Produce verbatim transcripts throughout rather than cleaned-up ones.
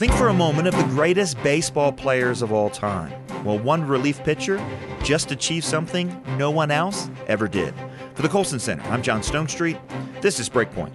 Think for a moment of the greatest baseball players of all time. Well, one relief pitcher just achieved something no one else ever did. For the Colson Center, I'm John Stonestreet. This is Breakpoint.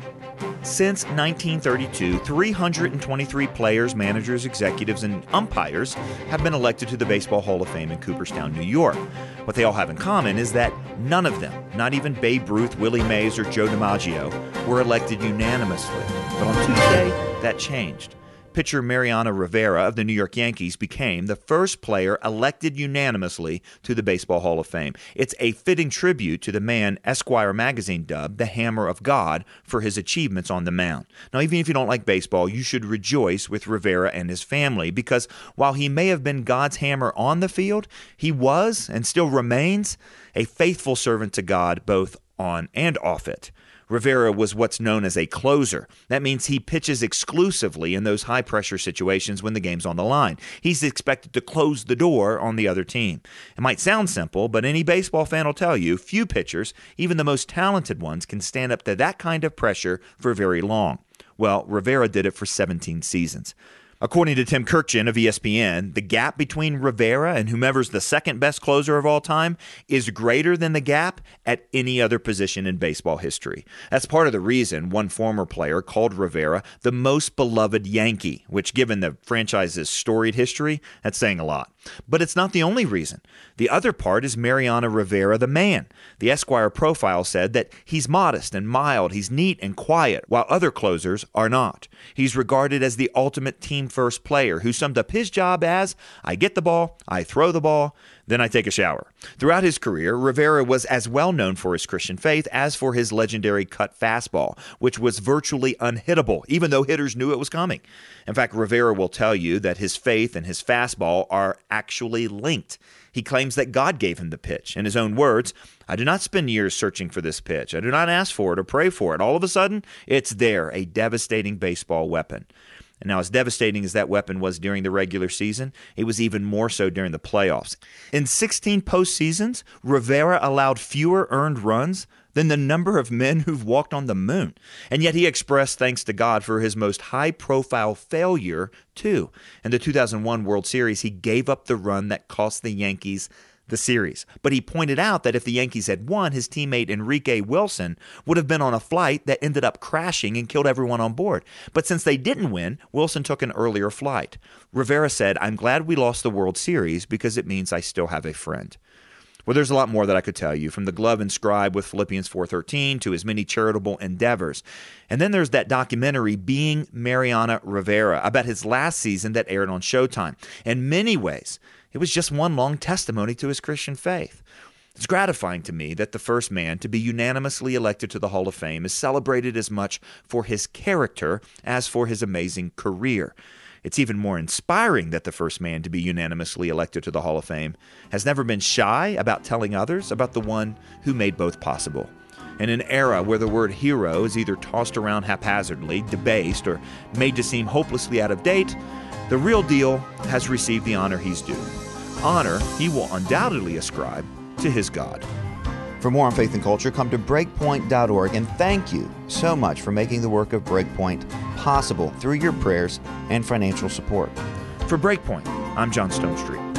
Since nineteen thirty-two, three hundred twenty-three players, managers, executives, and umpires have been elected to the Baseball Hall of Fame in Cooperstown, New York. What they all have in common is that none of them, not even Babe Ruth, Willie Mays, or Joe DiMaggio, were elected unanimously. But on Tuesday, that changed. Pitcher Mariano Rivera of the New York Yankees became the first player elected unanimously to the Baseball Hall of Fame. It's a fitting tribute to the man Esquire magazine dubbed the Hammer of God for his achievements on the mound. Now, even if you don't like baseball, you should rejoice with Rivera and his family because while he may have been God's hammer on the field, he was and still remains a faithful servant to God both on and off it. Rivera was what's known as a closer. That means he pitches exclusively in those high-pressure situations when the game's on the line. He's expected to close the door on the other team. It might sound simple, but any baseball fan will tell you few pitchers, even the most talented ones, can stand up to that kind of pressure for very long. Well, Rivera did it for seventeen seasons. According to Tim Kurkjian of E S P N, the gap between Rivera and whomever's the second best closer of all time is greater than the gap at any other position in baseball history. That's part of the reason one former player called Rivera the most beloved Yankee, which given the franchise's storied history, that's saying a lot. But it's not the only reason. The other part is Mariano Rivera, the man. The Esquire profile said that he's modest and mild, he's neat and quiet, while other closers are not. He's regarded as the ultimate team-first player who summed up his job as, I get the ball, I throw the ball, then I take a shower. Throughout his career, Rivera was as well known for his Christian faith as for his legendary cut fastball, which was virtually unhittable, even though hitters knew it was coming. In fact, Rivera will tell you that his faith and his fastball are actually linked. He claims that God gave him the pitch. In his own words, I do not spend years searching for this pitch. I do not ask for it or pray for it. All of a sudden, it's there, a devastating baseball weapon. And now, as devastating as that weapon was during the regular season, it was even more so during the playoffs. In sixteen postseasons, Rivera allowed fewer earned runs than the number of men who've walked on the moon. And yet he expressed thanks to God for his most high-profile failure, too. In the two thousand one World Series, he gave up the run that cost the Yankees the series. But he pointed out that if the Yankees had won, his teammate Enrique Wilson would have been on a flight that ended up crashing and killed everyone on board. But since they didn't win, Wilson took an earlier flight. Rivera said, I'm glad we lost the World Series because it means I still have a friend. Well, there's a lot more that I could tell you, from the glove inscribed with Philippians four thirteen to his many charitable endeavors. And then there's that documentary, Being Mariano Rivera, about his last season that aired on Showtime. In many ways, it was just one long testimony to his Christian faith. It's gratifying to me that the first man to be unanimously elected to the Hall of Fame is celebrated as much for his character as for his amazing career. It's even more inspiring that the first man to be unanimously elected to the Hall of Fame has never been shy about telling others about the one who made both possible. In an era where the word hero is either tossed around haphazardly, debased, or made to seem hopelessly out of date, the real deal has received the honor he's due. Honor he will undoubtedly ascribe to his God. For more on faith and culture, come to breakpoint dot org, and thank you so much for making the work of Breakpoint possible through your prayers and financial support. For Breakpoint, I'm John Stonestreet.